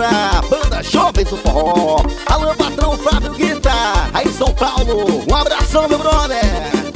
galera, banda Jovens do Forró. Alô, patrão Flávio Guita, aí em São Paulo. Um abração, meu brother.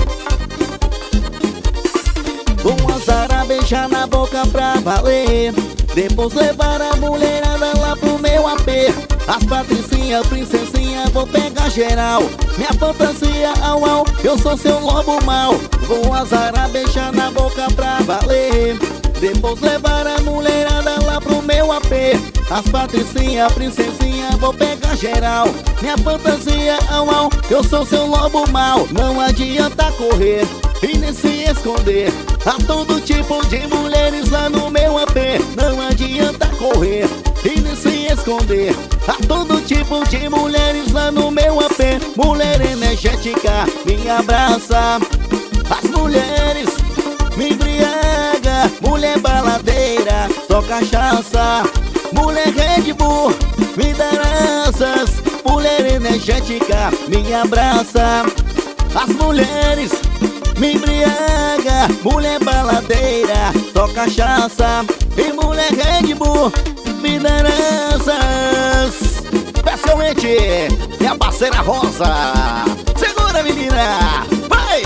Com a Zara beijar na boca pra valer, depois levar a mulherada lá pro meu AP. As patricinha, princesinha, vou pegar geral. Minha fantasia, au au, eu sou seu lobo mau. Vou a Zara beijar na boca pra valer, depois levar a mulherada lá pro meu AP. As patricinha, princesinha, vou pegar geral. Minha fantasia, au au, eu sou seu lobo mau. Não adianta correr e nem se esconder, há todo tipo de mulheres lá no meu AP. Não adianta correr e nem se esconder, há todo tipo de mulheres lá no meu AP. Mulher energética, me abraça. As mulheres me embriaga. Mulher baladeira, só cachaça. Mulher Red Bull, me dá asas. Mulher energética, me abraça. As mulheres me embriaga. Mulher baladeira, só cachaça. E mulher Red Bull, me dá asas. Especialmente minha parceira Rosa. Segura, menina, vai!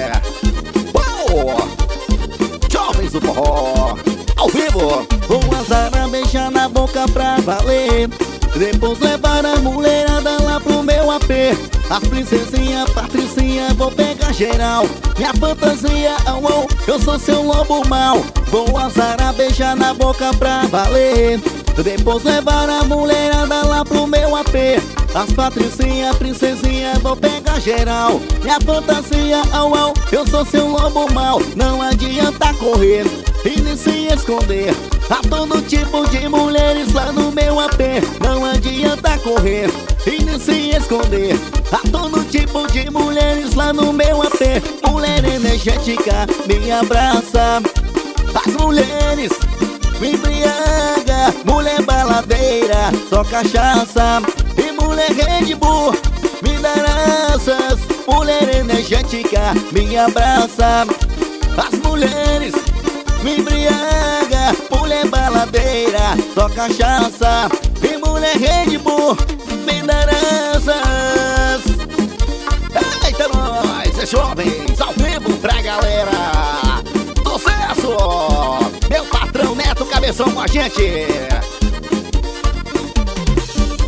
Uou! Jovens do Forró, ao vivo. Vou a Zara beijar na boca pra valer, depois levar a mulherada lá pro meu AP. As princesinha, patricinha, vou pegar geral. Minha fantasia, au au, eu sou seu lobo mau. Vou a Zara beijar na boca pra valer, depois levar a mulherada lá pro meu AP. As patricinha, princesinha, vou pegar geral. Minha fantasia, au au, eu sou seu lobo mau. Não adianta correr e nem se esconder, há todo tipo de mulheres lá no meu AP. Não adianta correr e nem se esconder, há todo tipo de mulheres lá no meu AP. Mulher energética, me abraça. As mulheres me embriaga. Mulher baladeira, só cachaça. E mulher Red Bull, me dá asas. Mulher energética, me abraça. As mulheres me embriaga. Mulher baladeira, só cachaça. E mulher Red Bull, me dá asas. Eita, nós, é Jovens, ao vivo pra galera. Sucesso! Meu patrão Neto Cabeção com a gente.